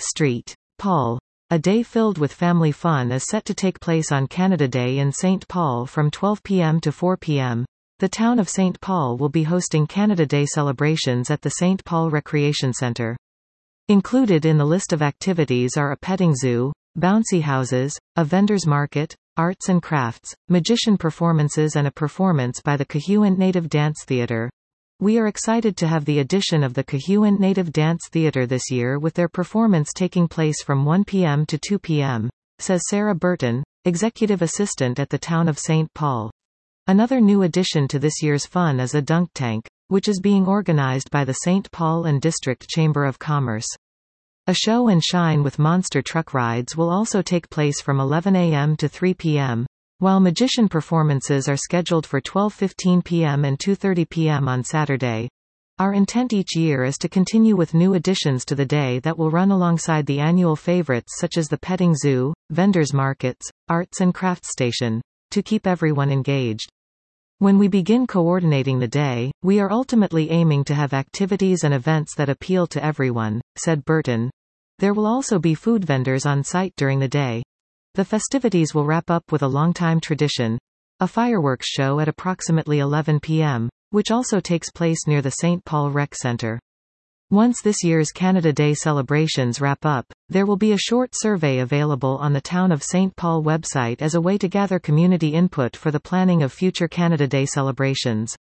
St. Paul. A day filled with family fun is set to take place on Canada Day in St. Paul from 12 p.m. to 4 p.m. The town of St. Paul will be hosting Canada Day celebrations at the St. Paul Recreation Centre. Included in the list of activities are a petting zoo, bouncy houses, a vendor's market, arts and crafts, magician performances and a performance by the Cahuent Native Dance Theatre. We are excited to have the addition of the Cahuent Native Dance Theatre this year with their performance taking place from 1 p.m. to 2 p.m., says Sarah Burton, Executive Assistant at the town of St. Paul. Another new addition to this year's fun is a dunk tank, which is being organized by the St. Paul and District Chamber of Commerce. A show and shine with monster truck rides will also take place from 11 a.m. to 3 p.m., while magician performances are scheduled for 12:15 p.m. and 2:30 p.m. on Saturday. Our intent each year is to continue with new additions to the day that will run alongside the annual favorites such as the petting zoo, vendors markets, arts and crafts station, to keep everyone engaged. When we begin coordinating the day, we are ultimately aiming to have activities and events that appeal to everyone, said Burton. There will also be food vendors on site during the day. The festivities will wrap up with a longtime tradition, a fireworks show at approximately 11 p.m., which also takes place near the St. Paul Rec Centre. Once this year's Canada Day celebrations wrap up, there will be a short survey available on the Town of St. Paul website as a way to gather community input for the planning of future Canada Day celebrations.